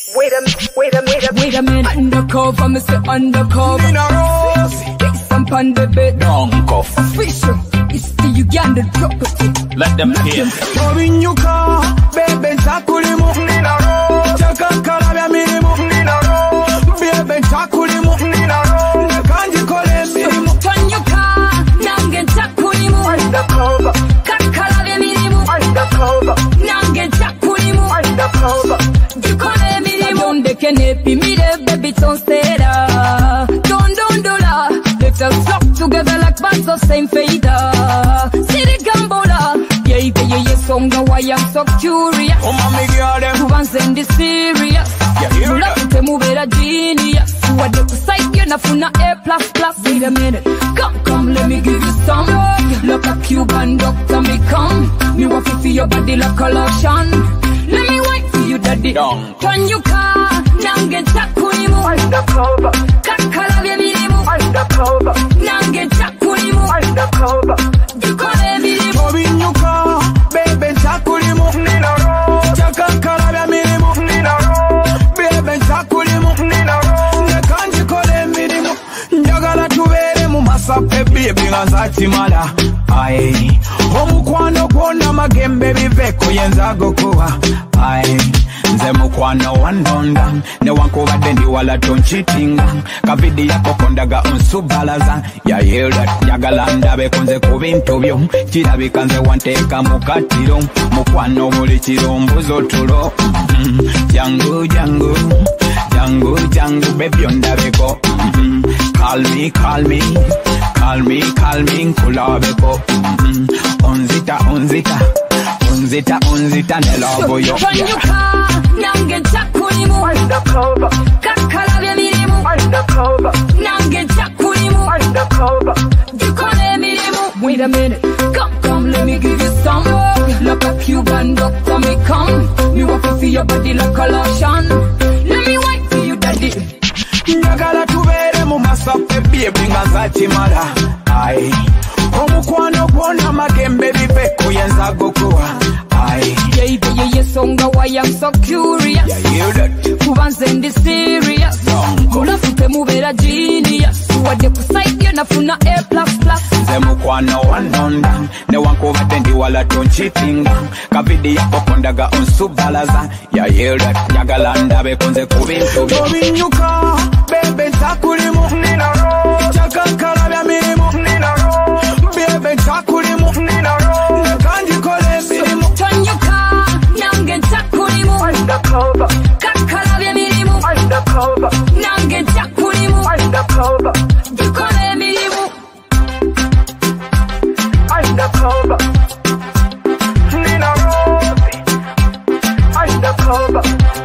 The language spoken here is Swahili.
Wait a minute, undercover, Mr. Undercover. It's some on the bed. Don't go. Official, it's the Uganda property. Let them hear. Moving your car, baby, takulimu. Chaka karabya mirimu. Baby, takulimu. Nakanji kole mirimu. Turn your car, nange takulimu. Undercover, Kakarabya mirimu. undercover, Nange takulimu. undercover. Dikole mirimu. Donde kenepi mire, baby, don't stay there. Don't dola. Let us flock together like bands of same fader. City gambola. Yeah, songa, why I'm so curious. Oh, mommy, girl, them. Who wants in this serious? hear that? Mula move it a genius. What the site, you're not funa A++. Wait a minute. Come, let me give you some. Look a Cuban doctor, me come. Me want to feel your body like a lotion. Let me wait for you, daddy. Don't. Turn your car. Nange chakunimu. Undercover, Kakarabya mirimu. undercover, Nange chakunimu. undercover. Dikole mirimu. Moving your car, baby, takulimu. Chaka karabya mirimu. Baby, takulimu. Nakanji kole mirimu. Njagala tubere mu masape, baby, nga chimala. Aye, omukwano gwonna magembe biveko yenza gokuwa. Aye, nze mukwano wandonda ne wankubadde ndi wala tonchitinga kavidi yako kondaga unsubalaza yayera yagala ndabe kunze ku bintu byo kirabika nze wanteeka mu katiro mukwano buli kirombuzo tulo jangu jangu jangu jangu bebyo ndabeko call me nkulabeko unzita ne love yo. Turn your car, nange chakunimu. Undercover, Kakarabya mirimu. undercover, Nange chakunimu. undercover. Dikole mirimu. Wait a minute, come, let me give you some. Like a Cuban doctor, me come. Me want to feel your body like a lotion. Let me wait for you, daddy. Njagala tubere mu masape baby nga zachimala. Aye, omukwano gwonna magembe biveko yenza gokuwa. Aye, Yeah, songa, why I'm so curious. hear that? Who wants in this serious? Mula fute mubera genius. Wade kusaidia na funa A++. Nze mukwano wandonda ne wankubadde ndi wala tonchitinga kavidi yako kondaga unsubalaza hear that? Njagala ndabeko nze ku bintu byo. Obinyuka, baby, takulimu. Chaka karabya mirimu. Baby, takulimu. Nakanji kole mirimu. Turn your car, nange chakunimu. Undercover, Kakarabya mirimu. undercover, Nange chakunimu. undercover, Dikole mirimu. undercover. Nina Rosie, undercover.